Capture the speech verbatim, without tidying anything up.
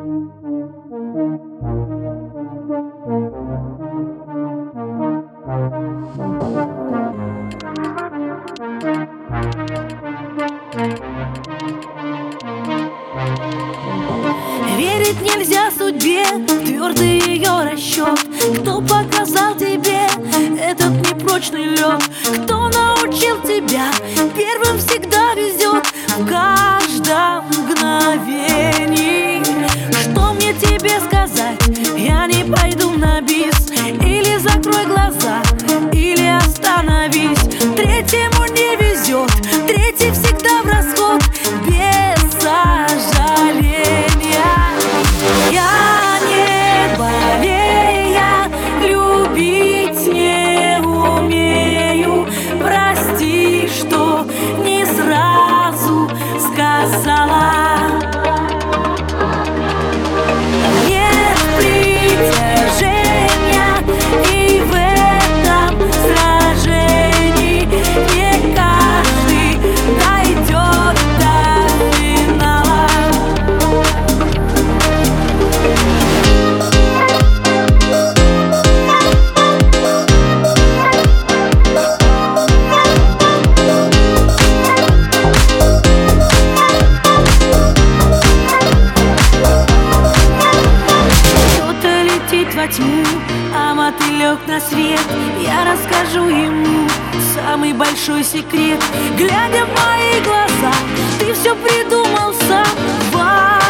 Верить нельзя судьбе, твердый ее расчет. Кто показал тебе этот непрочный лед? Кто научил тебя? Первым всегда везет в каждом мгновении. Что мне тебе сказать? Я не пойду на бис. Или закрой глаза, или остановись. Третьему не везет, третий всегда в расход. Без сожаления. Я не болея, любить не умею. Прости, что не сразу сказала. Нет притяжения, и в этом сражении не каждый дойдет до финала. Кто-то летит во тьму, а мотылек на свет. Я расскажу ему самый большой секрет. Глядя в мои глаза, ты все придумал сам.